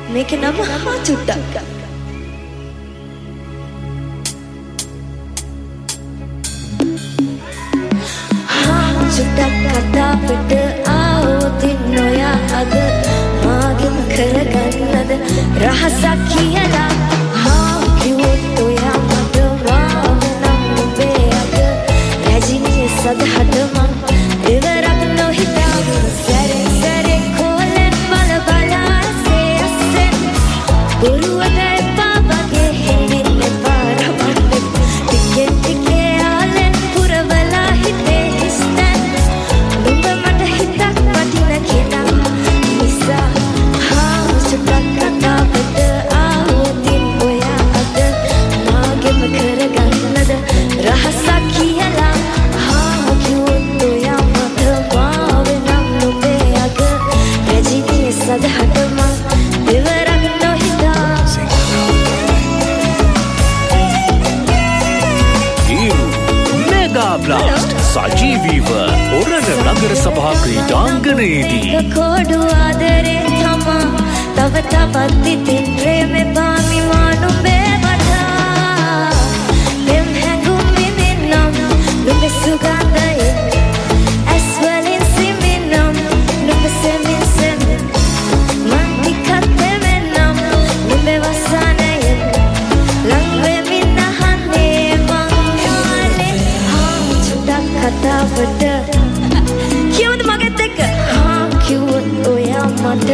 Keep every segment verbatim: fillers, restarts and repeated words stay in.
මේකේ නම හා චුට්ටක්. හා චුට්ටක් කතාවට ආවොතින් නොයා අද මාගෙම කරගන්නද රහසක් කියලා. හා කිව්වොත් ඔයා මට වාවනම් ඔබේ අද රැජිනිය සදහට මං ඉවරක් නොහිතා සැරේ සැරේ කෝලෙන් බල බලා සේයස්සෙන් බොරුවට එපා වගේ හිඳින්න පාරවන්න ටිකෙන් ටිකේ ආලෙන් පුරවලා හිතේ හිස්තැන් නුඹ මට හිතක් වටින කෙනා නිසා. හා චුට්ටක් කතාවට ආවොතින් ඔයා අද මාගෙම කරගන්නද රහසක් කියලා. හා කිව්වොත් ඔයා මට වාවෙනම් නුඹේ අද රැජිනිය සදහට මං ඉවරක් නොහිතා. Mega Blast සජීවීව ඔරණ නගර සභා ක්‍රීඩාංගණයේදී කොඩු ආදරේ තමා තව තවත් ඉතින් ප්‍රේමේ පාමි මානුඹේ වටා දෙම් හැඟුම් විඳින්නම් නුඹේ සුගන්ධයේ ඇස් වලින් සිඹින්නම් නුඹ සෙමින් සෙමින් මං ටිකක් දෙවෙන්නම් නුඹේ වසානයේ ලං වෙමින් අහන්නේ මං යාලේ. හා චුට්ටක් කතාවට කියවද මගෙත් එක්ක. හා කිව්වොත් ඔයා මට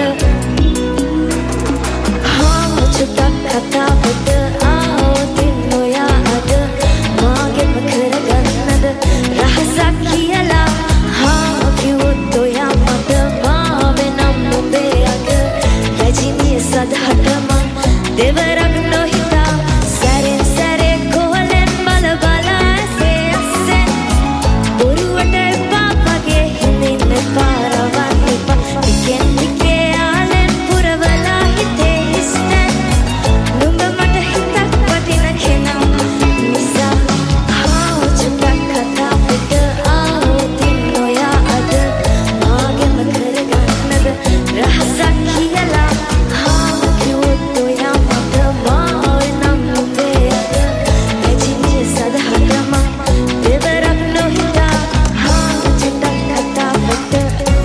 හා චුට්ටක් කතාවට ආවොතින් ඔයා අද මාගෙම කරගන්නද රහසක් කියලා. හා කිව්වොත් ඔයා මට වාවෙනම් නුඹේ අද රැජිනිය සදහට මං දෙවරක් නොහිතා සැරෙන් සැරේ කොහලෙන් බල බලා සේයස්සෙන් බොරුවට එපා වගේ හිඳින්න පාරවන්න එපා ටිකෙන් ටිකේ ආලෙන් පුරවලා හිතේ හිස්තැන් නුඹ මට හිතක් වටින කෙනා නිසා. හා චුට්ටක් කතාවට ආවොතින් ඔයා අද මාගෙම කරගන්නද රහසක් කියලා. හා කිව්වොත් ඔයා මට වාවෙනම් නුඹේ අද රැජිනිය සදහට මං දෙවරක් නොහිතා. හා චුට්ටක් කතාවට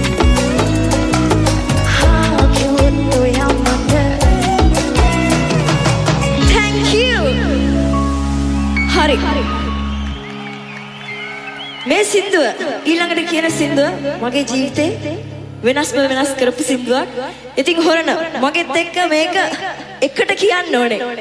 හා කිව්වොත් ඔයා මට thank you. හරි මේ සින්දුව ඊළඟට කියන සින්දුව මගේ ජීවිතේ වෙනස්ම වෙනස් කරපු සින්දුවක්. ඉතින් හොරන මගෙත් එක්ක මේක එකට කියන්න ඕනේ.